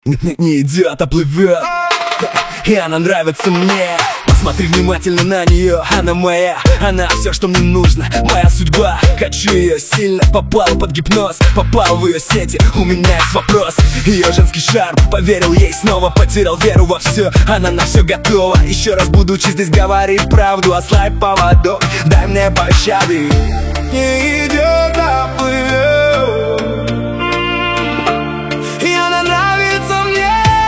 Не идет, а плывет. И она нравится мне. Посмотри внимательно на нее, она моя. Она все, что мне нужно, моя судьба. Хочу ее сильно, попал под гипноз, попал в ее сети. У меня есть вопрос. Ее женский шарм, поверил ей снова, потерял веру во все. Она на все готова. Еще раз будучи здесь, говори правду, ослабь поводок, дай мне пощады. Не идет, а плывет. И она нравится мне.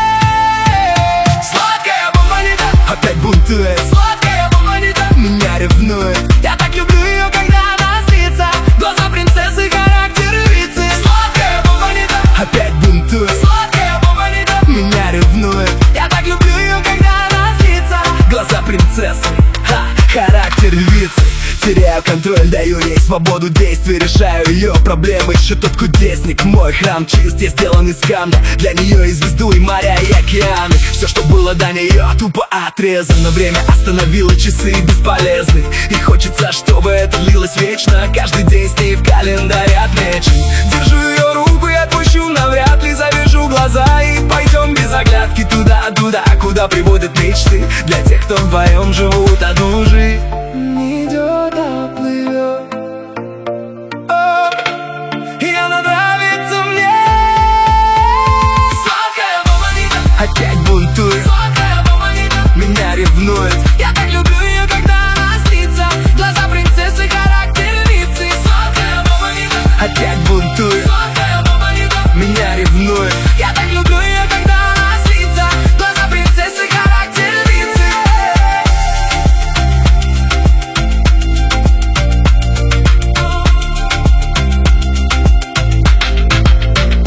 Сладкая бомбанита опять бунтует. Сладкая бомбанита меня ревнует. Я так люблю ее, когда она злится. Глаза принцессы, характер львицы. Сладкая бомбанита опять бунтует. Сладкая бомбанита меня ревнует. Я так люблю ее, когда она злится. Глаза принцессы, характер львицы. Теряю контроль, даю ей свободу действий, решаю ее проблемы. Еще тот кудесник, мой храм чист, я сделан из камня. Для нее и звезду, и моря, и океаны. Все, что было до нее, тупо отрезано. Время остановило, часы бесполезны. И хочется, чтобы это длилось вечно. Каждый день с ней в календаре отмечен. Держу ее руку и отпущу, навряд ли завяжу глаза. И пойдем без оглядки туда, куда приводят мечты. Для тех, кто вдвоем живут одну жизнь.